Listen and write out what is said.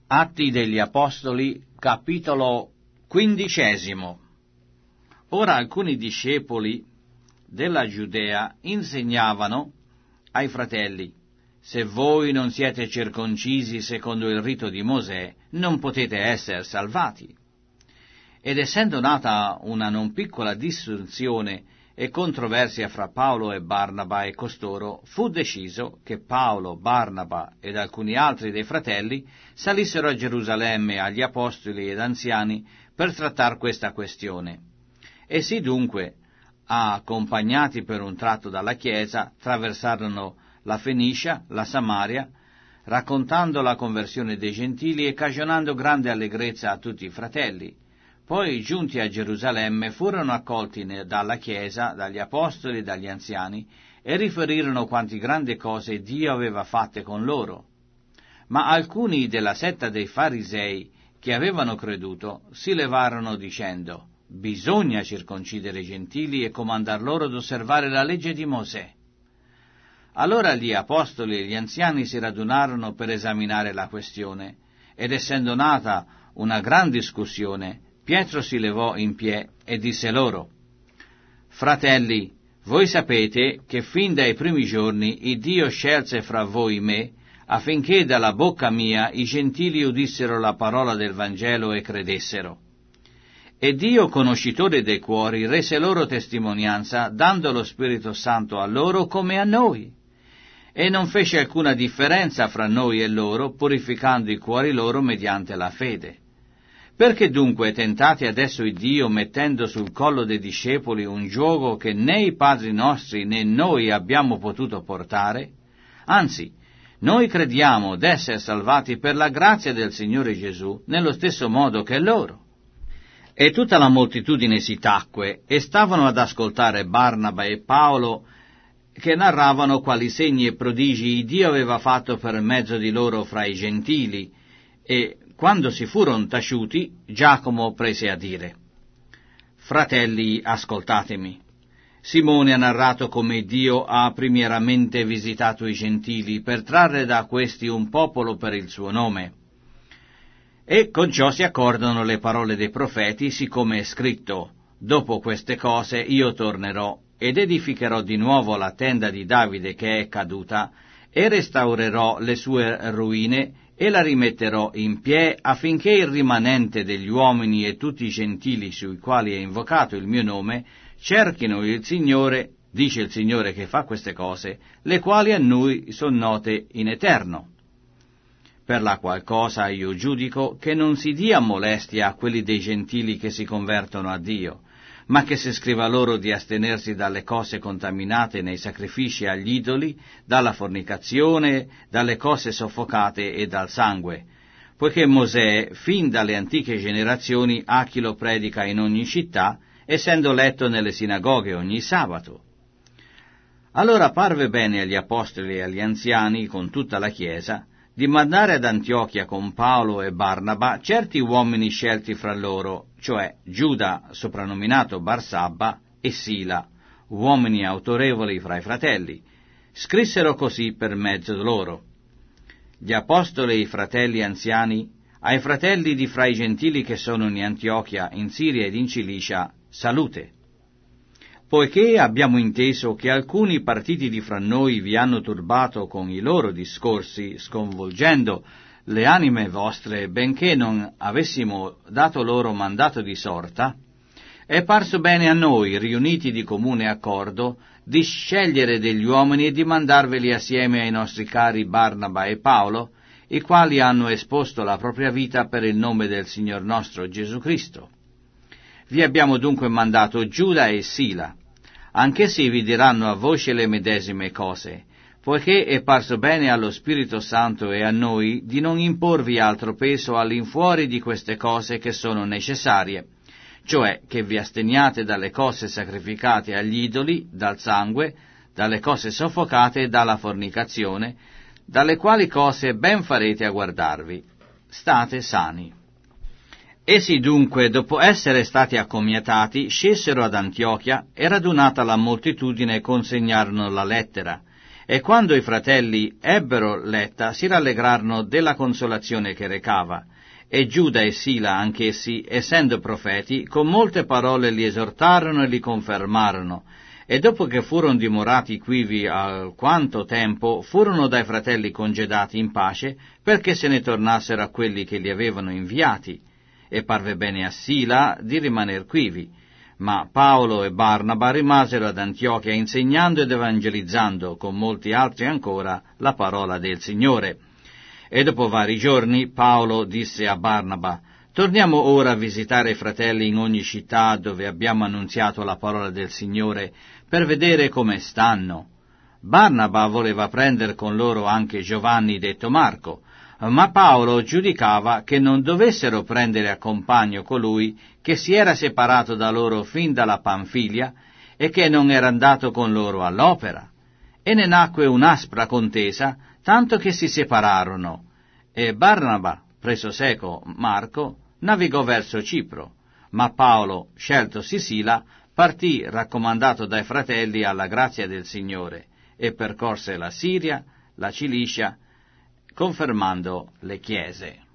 Atti degli Apostoli, capitolo 15. Ora alcuni discepoli della Giudea insegnavano ai fratelli: se voi non siete circoncisi secondo il rito di Mosè, non potete essere salvati. Ed essendo nata una non piccola dissunzione e controversia fra Paolo e Barnaba e costoro, fu deciso che Paolo, Barnaba ed alcuni altri dei fratelli salissero a Gerusalemme agli apostoli ed anziani per trattar questa questione. Essi dunque, accompagnati per un tratto dalla Chiesa, traversarono la Fenicia, la Samaria, raccontando la conversione dei gentili e cagionando grande allegrezza a tutti i fratelli. Poi, giunti a Gerusalemme, furono accolti dalla Chiesa, dagli apostoli e dagli anziani, e riferirono quanti grandi cose Dio aveva fatte con loro. Ma alcuni della setta dei farisei, che avevano creduto, si levarono dicendo: bisogna circoncidere i gentili e comandar loro ad osservare la legge di Mosè. Allora gli apostoli e gli anziani si radunarono per esaminare la questione, ed essendo nata una gran discussione, Pietro si levò in piedi e disse loro: fratelli, voi sapete che fin dai primi giorni il Dio scelse fra voi me, affinché dalla bocca mia i gentili udissero la parola del Vangelo e credessero. E Dio, conoscitore dei cuori, rese loro testimonianza, dando lo Spirito Santo a loro come a noi. E non fece alcuna differenza fra noi e loro, purificando i cuori loro mediante la fede. Perché dunque tentate adesso il Dio, mettendo sul collo dei discepoli un giogo che né i padri nostri né noi abbiamo potuto portare? Anzi, noi crediamo d'essere salvati per la grazia del Signore Gesù, nello stesso modo che loro. E tutta la moltitudine si tacque, e stavano ad ascoltare Barnaba e Paolo, che narravano quali segni e prodigi Dio aveva fatto per mezzo di loro fra i gentili, e quando si furono taciuti, Giacomo prese a dire: fratelli, ascoltatemi. Simone ha narrato come Dio ha primieramente visitato i gentili per trarre da questi un popolo per il suo nome. E con ciò si accordano le parole dei profeti, siccome è scritto: dopo queste cose io tornerò ed edificherò di nuovo la tenda di Davide che è caduta, e restaurerò le sue ruine, e la rimetterò in piedi, affinché il rimanente degli uomini e tutti i gentili sui quali è invocato il mio nome cerchino il Signore, dice il Signore che fa queste cose, le quali a noi sono note in eterno. Per la qual cosa io giudico che non si dia molestia a quelli dei gentili che si convertono a Dio, ma che si scriva loro di astenersi dalle cose contaminate nei sacrifici agli idoli, dalla fornicazione, dalle cose soffocate e dal sangue, poiché Mosè, fin dalle antiche generazioni, ha chi lo predica in ogni città, essendo letto nelle sinagoghe ogni sabato. Allora parve bene agli apostoli e agli anziani, con tutta la Chiesa, di mandare ad Antiochia con Paolo e Barnaba certi uomini scelti fra loro, cioè Giuda, soprannominato Barsabba, e Sila, uomini autorevoli fra i fratelli. Scrissero così per mezzo loro: gli apostoli e i fratelli anziani, ai fratelli di fra i gentili che sono in Antiochia, in Siria ed in Cilicia, salute. Poiché abbiamo inteso che alcuni partiti di fra noi vi hanno turbato con i loro discorsi, sconvolgendo le anime vostre, benché non avessimo dato loro mandato di sorta, è parso bene a noi, riuniti di comune accordo, di scegliere degli uomini e di mandarveli assieme ai nostri cari Barnaba e Paolo, i quali hanno esposto la propria vita per il nome del Signor nostro Gesù Cristo. Vi abbiamo dunque mandato Giuda e Sila. Anch'essi vi diranno a voce le medesime cose, poiché è parso bene allo Spirito Santo e a noi di non imporvi altro peso all'infuori di queste cose che sono necessarie, cioè che vi asteniate dalle cose sacrificate agli idoli, dal sangue, dalle cose soffocate e dalla fornicazione, dalle quali cose ben farete a guardarvi. State sani. Essi dunque, dopo essere stati accomiatati, scesero ad Antiochia e radunata la moltitudine consegnarono la lettera, E quando i fratelli ebbero letta, si rallegrarono della consolazione che recava. E Giuda e Sila anch'essi, essendo profeti, con molte parole li esortarono e li confermarono. E dopo che furono dimorati quivi alquanto tempo, furono dai fratelli congedati in pace, perché se ne tornassero a quelli che li avevano inviati. E parve bene a Sila di rimaner quivi. Ma Paolo e Barnaba rimasero ad Antiochia insegnando ed evangelizzando, con molti altri ancora, la parola del Signore. E dopo vari giorni Paolo disse a Barnaba: «Torniamo ora a visitare i fratelli in ogni città dove abbiamo annunziato la parola del Signore, per vedere come stanno». Barnaba voleva prendere con loro anche Giovanni detto Marco, ma Paolo giudicava che non dovessero prendere a compagno colui che si era separato da loro fin dalla Panfilia e che non era andato con loro all'opera. E ne nacque un'aspra contesa, tanto che si separarono, e Barnaba, preso seco Marco, navigò verso Cipro, ma Paolo, sceltosi Sila, partì raccomandato dai fratelli alla grazia del Signore, e percorse la Siria, la Cilicia, confermando le chiese.